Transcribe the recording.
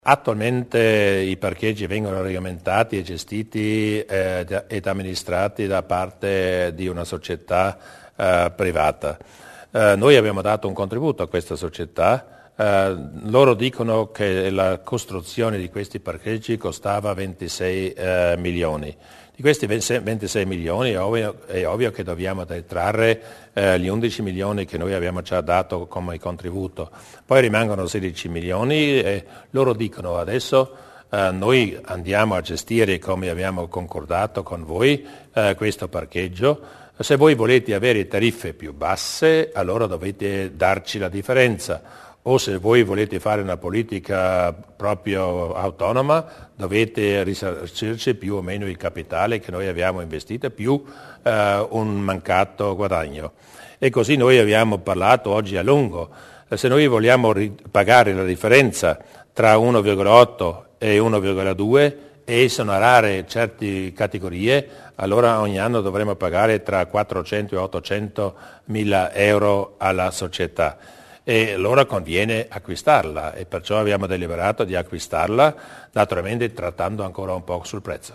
Attualmente i parcheggi vengono regolamentati e gestiti ed amministrati da parte di una società privata. Noi abbiamo dato un contributo a questa società. Loro dicono che la costruzione di questi parcheggi costava 26 milioni. Di questi 26 milioni è ovvio che dobbiamo detrarre gli 11 milioni che noi abbiamo già dato come contributo. Poi rimangono 16 milioni e loro dicono adesso noi andiamo a gestire, come abbiamo concordato con voi, questo parcheggio. Se voi volete avere tariffe più basse, allora dovete darci la differenza. O se voi volete fare una politica proprio autonoma, dovete risarcirci più o meno il capitale che noi abbiamo investito, più un mancato guadagno. E così noi abbiamo parlato oggi a lungo. Se noi vogliamo pagare la differenza tra 1,8 e 1,2 e esonerare certe categorie, allora ogni anno dovremo pagare tra 400 e 800 mila euro alla società. E allora conviene acquistarla e perciò abbiamo deliberato di acquistarla, naturalmente trattando ancora un po' sul prezzo.